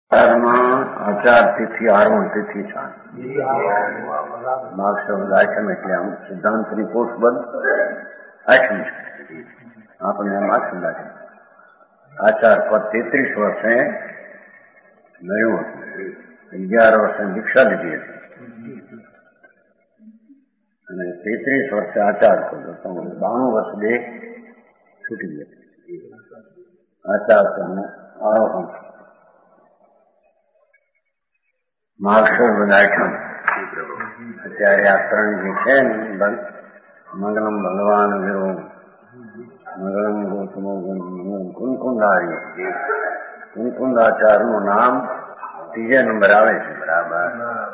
આચાર તિથિ આરવણ તિથિ છાન માર્ગશબ્દ આઠમ એટલે આમ સિદ્ધાંતની કોષબદ્ધ આઠમ છે. આપણને આમ આઠમ લાગે. આચાર પર 33 વર્ષે મળ્યું હતું. 11 વર્ષે દીક્ષા લીધી હતી અને 33 વર્ષે આચાર કર્યો. 92 વર્ષ બે છૂટી ગયા. આચાર પરનું આરોહણ માર્ગશબ્દ આઠમ. અત્યારે આ ત્રણ જે છે ને, મંગલમ ભગવાન વિરો, મંગલમ ગૌતમો કુનકુંદારી, કુનકુંદાચાર્યનું નામ ત્રીજે નંબર આવે છે. બરાબર.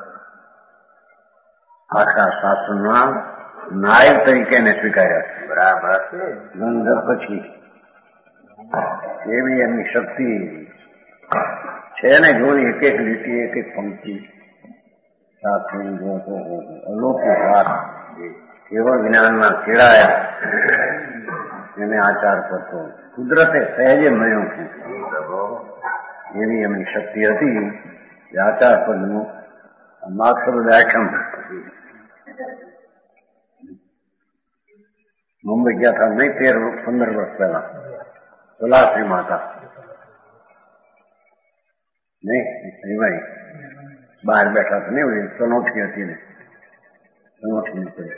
આખા શાસ્ત્રના નાયક તરીકે એને સ્વીકાર્યા છે. બરાબર. ગંધ પછી એવી એમની શક્તિ છે ને, જોઈ એક એક લીટી એક એક પંક્તિ સાથે જોતો અલૌકિક વાત કેવળ જ્ઞાનમાં કેળાયા એને આચાર કરતો કુદરતે સહેજે મળ્યું છે. એવી એમની શક્તિ હતી. આચાર પદનું માર્ગશબ્દ આઠમ. મુંબઈ ગયા હતા નહીં, 13-15 વર્ષ પહેલા. પલાશ્રી માતા નહીં, એમાં બહાર બેઠા હતા ને, તનોઠી હતી ને, તનોઠી નીકળી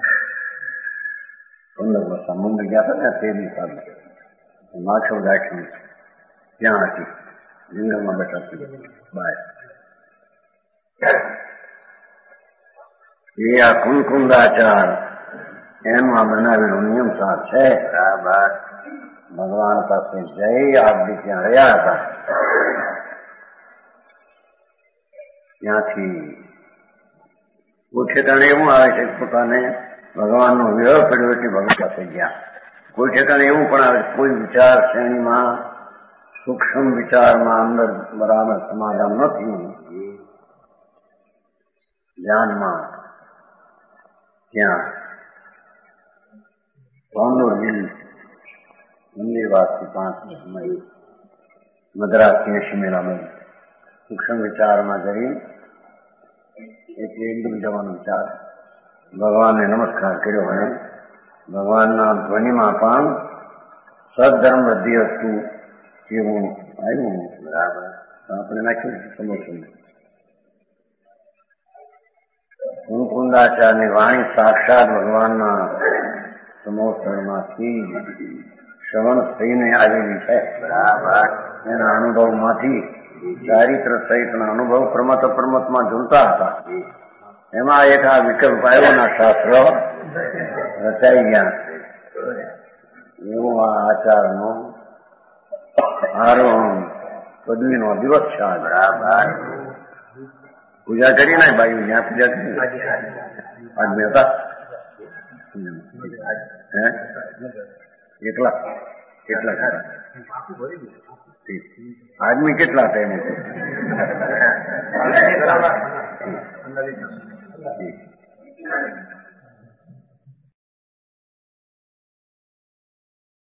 15 વર્ષ મુંબઈ ગયા હતા ને, 13 સાલ માર્ગશબ્દ આઠમ ત્યાં હતી. જંગલમાં બેઠા હતી બહાર. એ આ કુનકુંદાચાર એનું આ બનાવેલો નિયમ સાર છે. બરાબર. ભગવાન પાસે જઈ આપડી ત્યાં રહ્યા હતા. ત્યાંથી કોઈ ઠેકાણે એવું આવે છે પોતાને ભગવાનનો વિરહ પડ્યો એટલે ભગવાન પાસે ગયા. કોઈ ઠેકાણે એવું પણ આવે છે કોઈ વિચાર શ્રેણીમાં સૂક્ષ્મ વિચારમાં અંદર બરાબર સમાધાન નથી ધ્યાનમાં, ત્યાં પાંદોર હિલ મંદિરવાસથી 5 મહિલ મદ્રાસથી 80 મેળામાં સૂક્ષ્મ વિચારમાં જઈ એકદમ જવાનો વિચાર ભગવાનને નમસ્કાર કર્યો અને ભગવાનના ધ્વનિમાં પણ સદધર્મ વૃદ્ધિ હતું એવું આવ્યું. બરાબર. આપણે નાખ્યું સમોસું. કુનકુંદાચાર્યની વાણી સાક્ષાત ભગવાનના સમોસરમાંથી શ્રવણ થઈને આવેલી છે. બરાબર. એના અનુભવમાંથી ચારિત્ર સહિતના અનુભવ પ્રમત અપ્રમતમાં ઝૂલતા હતા. એમાં એક આ વિકલ્પ આવ્યોના શાસ્ત્ર રચાઈ ગયા. એવો આ આચારનો આરોહણ પદવીનો દિવસ છે. બરાબર. પૂજા કરી ને બાયું, ત્યાં પૂજા કરી આદમી હતા એકલા કેટલા આદમી કેટલા હતા એને